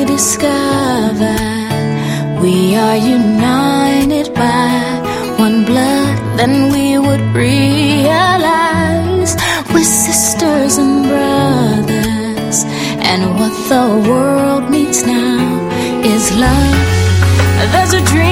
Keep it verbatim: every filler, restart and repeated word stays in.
discover we are united by one blood, then we would realize we're sisters and brothers, and what the world needs now is love. There's a dream